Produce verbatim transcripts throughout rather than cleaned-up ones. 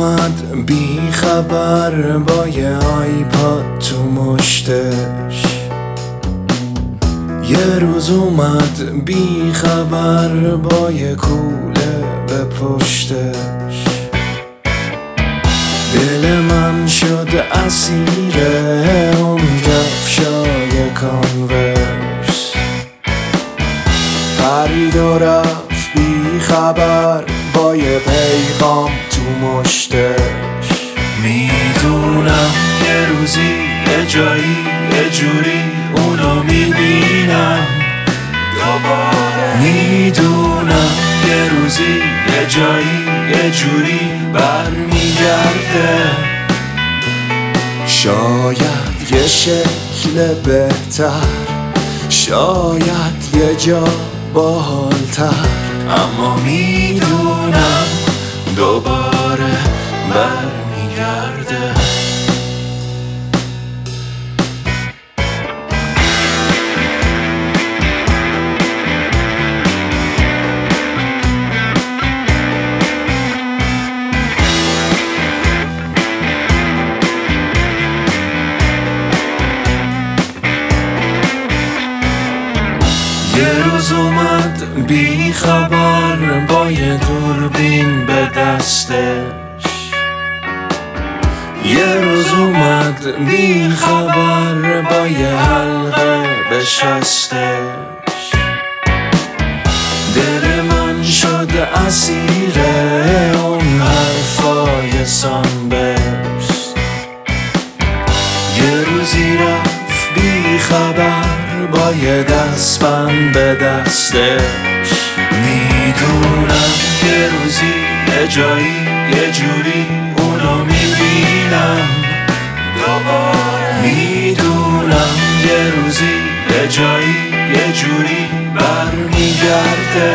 اومد بی خبر با یه آیپاد تو مشتش، یه روز اومد بی خبر با یه کوله به پشتش. دل من شد اسیر اون کفشای کانورس، پرید و رفت بی خبر با یه پیغام تو مشتش. میدونم یه روزی یه جایی یه جوری اونو میبینم دوباره. میدونم یه روزی یه جایی یه جوری برمیگرده، شاید یه شکل بهتر، شاید یه جا باحال‌تر، اما میدونم دوباره برمیگرده. یه روز اومد بی خبر با یه دوربین به دستش، یه روز اومد بی خبر با یه حلقه به شستش. دل من شد اسیر اون حرفای سانبرس، یه روزی رفت بی خبر با یه دستبند به دستش. میدونم یه روزی یه جایی یه جوری اونو میبینم دوباره. میدونم یه روزی یه جایی یه جوری برمیگرده،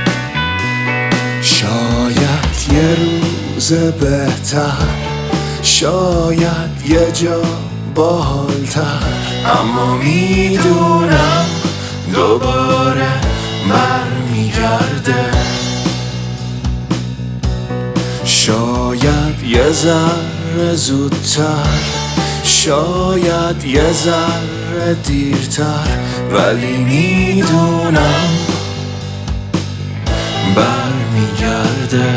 شاید یه روز بهتر، شاید یه جا باحال‌تر، اما میدونم دوباره برمیگرده. شاید یه ذره زودتر، شاید یه ذره دیرتر، ولی میدونم برمیگرده.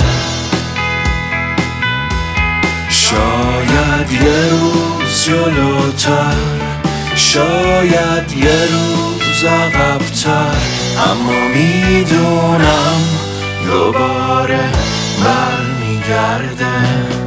شاید یه روز جلوتر، شاید یه روز عقب‌تر، اما میدونم دوباره برمیگرده.